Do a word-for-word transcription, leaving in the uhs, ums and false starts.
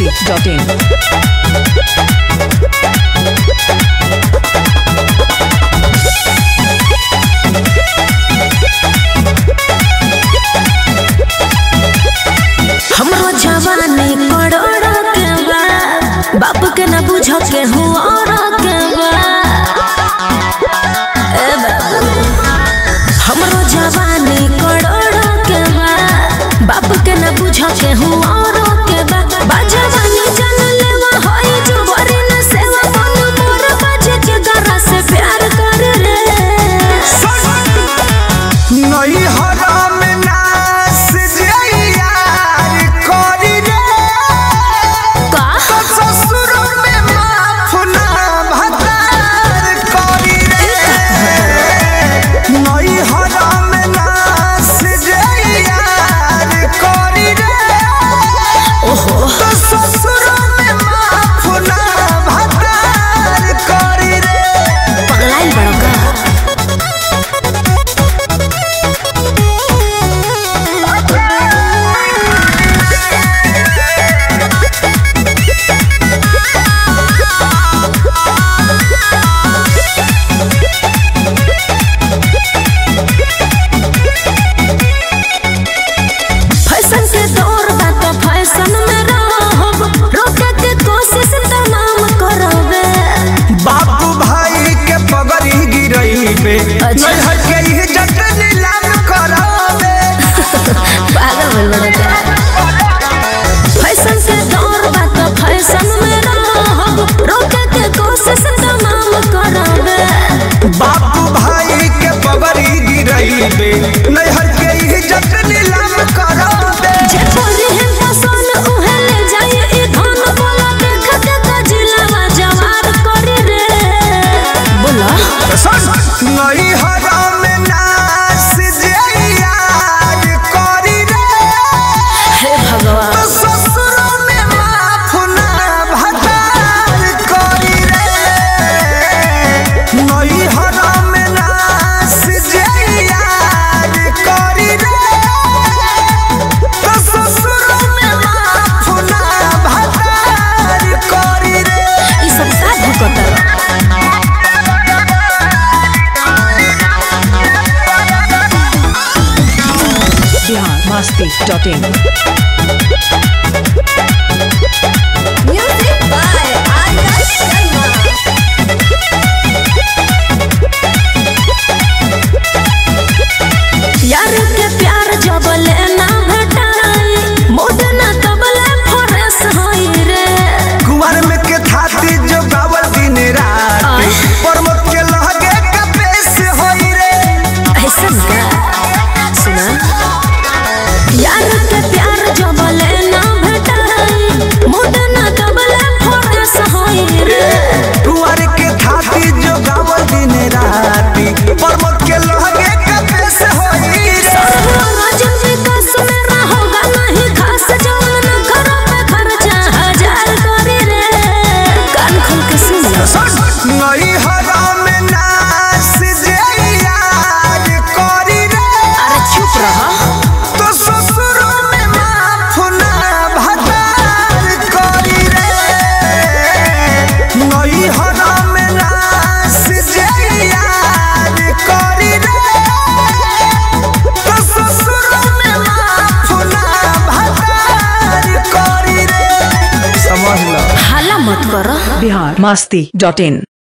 masti dot in. हमरो जवानी करोड़ो के बा, बाप के न बुझो के हुआ के बा। ए बाबू हमरो जवानी करोड़ो के बा, बाप के न बुझो के हुआ के बा। बाजवानी जान लेवा होई जो बरी न सेवा मन मोर बाजे के गरा से प्यार कर रे। नई हराम नास जइया करी रे का तो ससुर में माफ ना भतार करी रे। नई हराम नास जइया करी रे ओहो तो ससुर में माफ ना भतार करी रे। पगलाइल बड़ो का। फैशन के दौर बा तो फैशन में रहब, रोके के कोशिश तमाम करबे। बाबू भाई के पगड़ी गिरई पे अच्छा। नहीं है के इज्जत नीलाम करावे। पागल बोल बड़ा का। फैशन के दौर बा तो फैशन में रहब, रोके के कोशिश तमाम करबे। बाबू भाई के पगड़ी गिरई पे नहीं है के इज्जत नीलाम करावे। जे बोली है पसंद उहे ले जाए ई धन बोला देख के गजिलवा जवार करी रे। बोला नहीं हराम नास जइया करी रे हे भगवान तो ससुर में माफ ना भतार करी रे। नई हराम नास जइया करी रे तो ससुर में माफ ना भतार करी रे। ई सब साधु कतर। Bihar masti dot in. Music by Arya Sharma. यार के प्यार जब लेना भेटाई, मोड ना तबले फरेस होई रे। कुंवर में के थाती जो गावल दिन रात आय। प्रमोद के लहगे का पेश होई रे। ऐसन का सुना यार के प्यार जब लेना भेटाई, मोड ना तबले फरेस होई रे। कुंवर के थाती जो गावल दिन रात प्रमोद के लहगे का पेश होई रे। राजन विकास में रहोगा नहीं खास, जवान घर पे खर्चा हजार करी रे। कान खोल के सुन लो। नई हराम नास जइया करी रे अरे चुप रहो। तो ससुर में माफ ना भतार करी रे। नई हराम नास जइया करी रे तो ससुर में माफ ना भतार करी रे। समझ लो। हाला मत करो। Bihar masti dot in.